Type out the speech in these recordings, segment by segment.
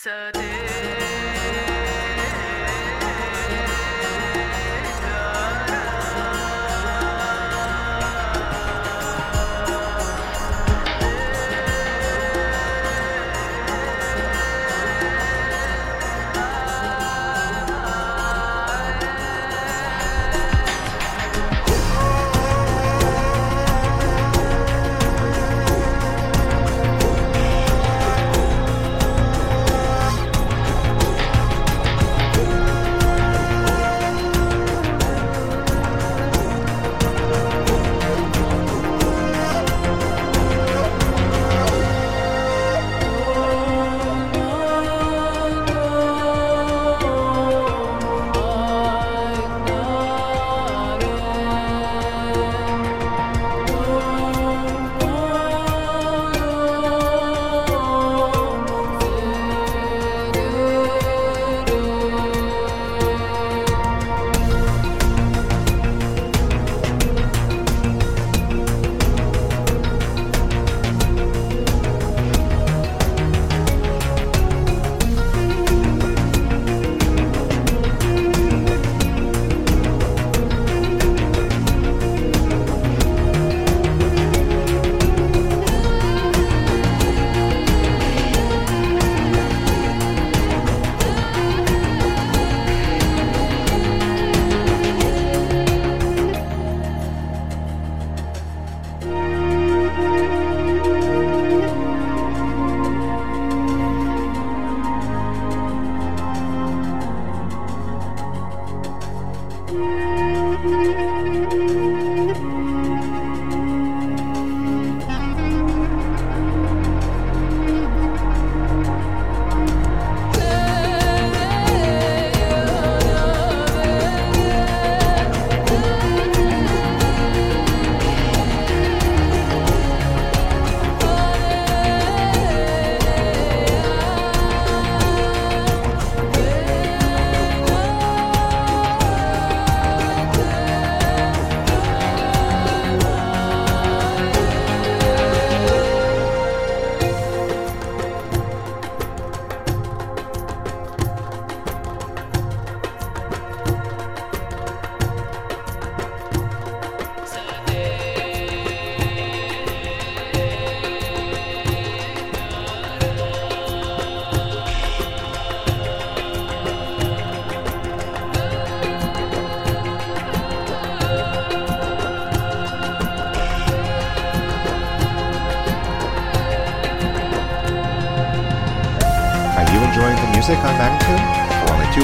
enjoying the music on Magnitude? For only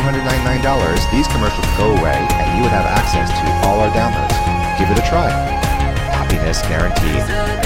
$299, these commercials go away and you would have access to all our downloads. Give it a try. Happiness guaranteed.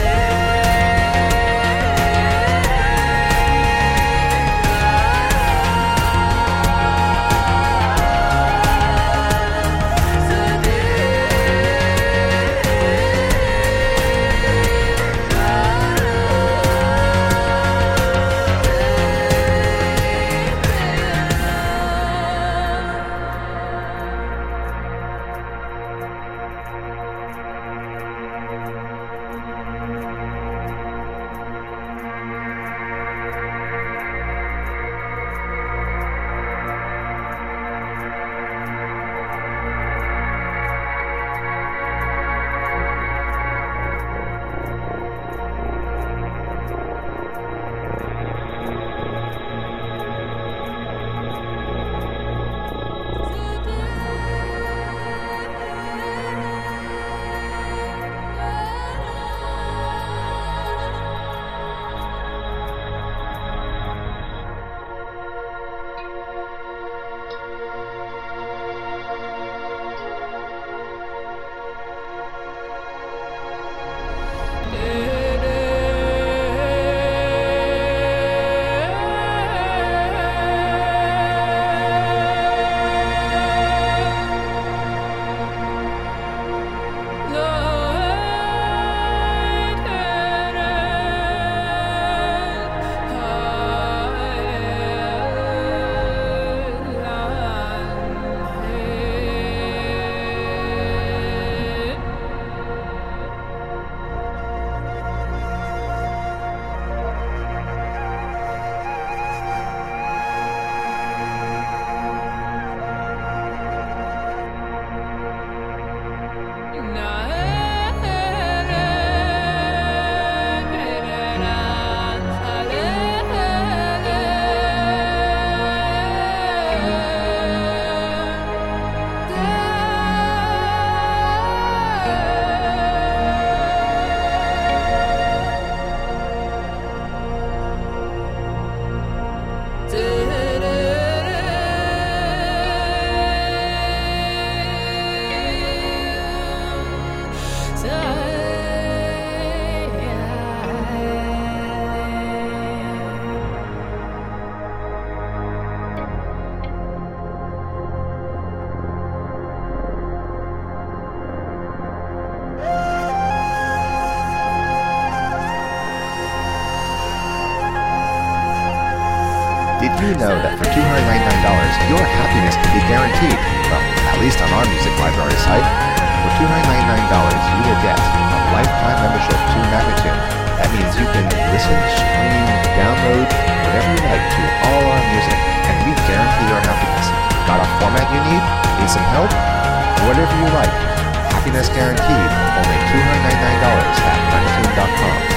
Did you know that for $299, your happiness can be guaranteed? Well, at least on our music library site. For $299, you will get a lifetime membership to Magnatune. That means you can listen, stream, download, whatever you like to all our music, and we guarantee your happiness. Got a format you need? Need some help? Whatever you like. Happiness guaranteed. Only $299 at Magnatune.com.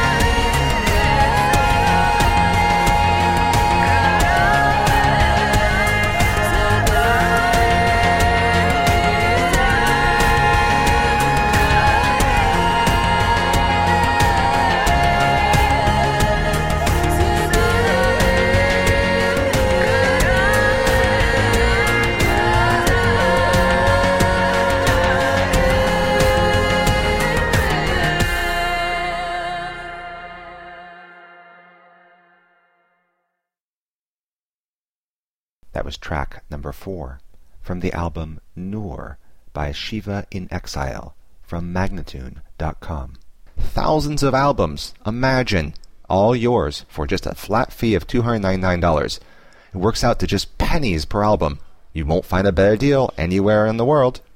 That was track number 4 from the album Noor by Shiva in Exile from Magnatune.com. Thousands of albums, imagine, all yours for just a flat fee of $299. It works out to just pennies per album. You won't find a better deal anywhere in the world.